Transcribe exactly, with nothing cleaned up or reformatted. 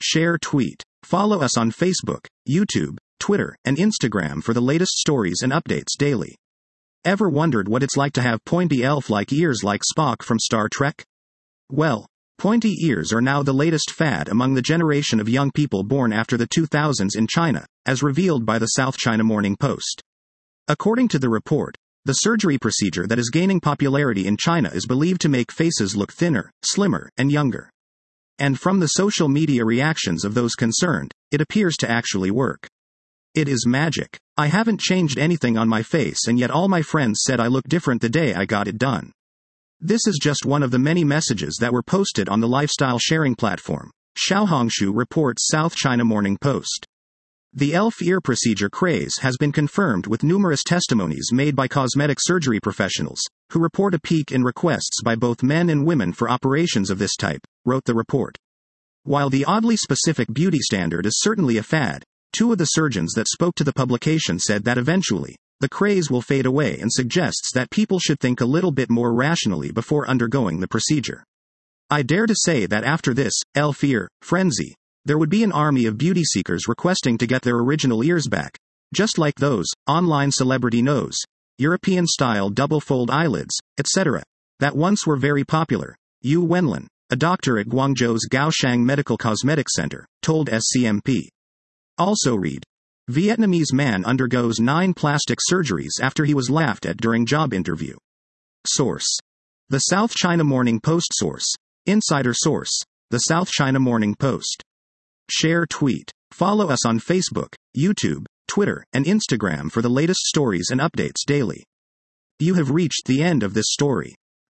Share, tweet. Follow us on Facebook, YouTube, Twitter, and Instagram for the latest stories and updates daily. Ever wondered what it's like to have pointy elf-like ears like Spock from Star Trek? Well, pointy ears are now the latest fad among the generation of young people born after the two thousands in China, as revealed by the South China Morning Post. According to the report, the surgery procedure that is gaining popularity in China is believed to make faces look thinner, slimmer, and younger. And from the social media reactions of those concerned, it appears to actually work. It is magic. I haven't changed anything on my face and yet all my friends said I look different the day I got it done. This is just one of the many messages that were posted on the lifestyle sharing platform, Xiaohongshu, reports South China Morning Post. The elf ear procedure craze has been confirmed with numerous testimonies made by cosmetic surgery professionals, who report a peak in requests by both men and women for operations of this type, wrote the report. While the oddly specific beauty standard is certainly a fad, two of the surgeons that spoke to the publication said that eventually, the craze will fade away and suggests that people should think a little bit more rationally before undergoing the procedure. I dare to say that after this elf ear frenzy, there would be an army of beauty seekers requesting to get their original ears back, just like those online celebrity nose, European-style double-fold eyelids, et cetera, that once were very popular, Yu Wenlin, a doctor at Guangzhou's Gaoshang Medical Cosmetic Center, told S C M P. Also read, Vietnamese man undergoes nine plastic surgeries after he was laughed at during job interview. Source: The South China Morning Post. Source: Insider source, The South China Morning Post. Share, tweet. Follow us on Facebook, YouTube, Twitter, and Instagram for the latest stories and updates daily. You have reached the end of this story.